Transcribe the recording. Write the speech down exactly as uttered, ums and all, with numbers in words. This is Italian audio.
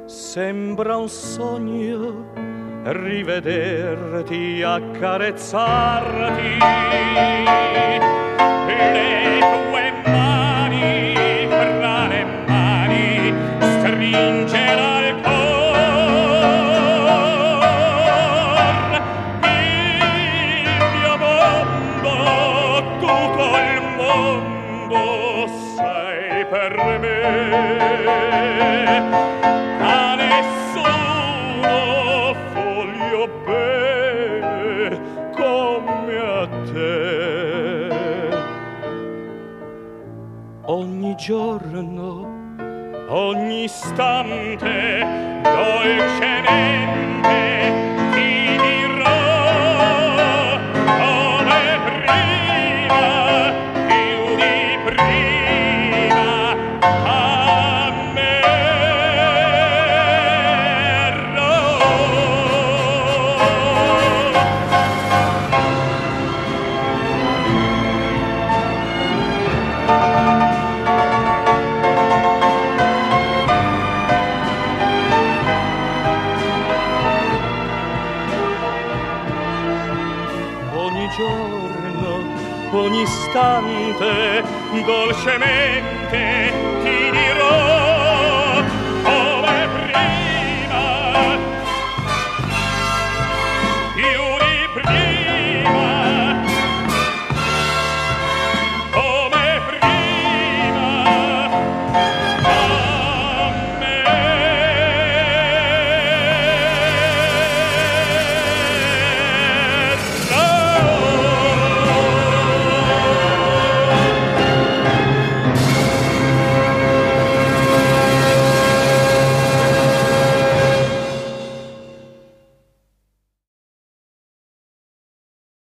Sembra un sogno rivederti, accarezzarti, le tue mani fra le mani stringere al cor. Il mio mondo, tutto il mondo sei per me. Ogni giorno, ogni istante, dolcemente ti dirò come prima, più di prima, ogni istante dolcemente ti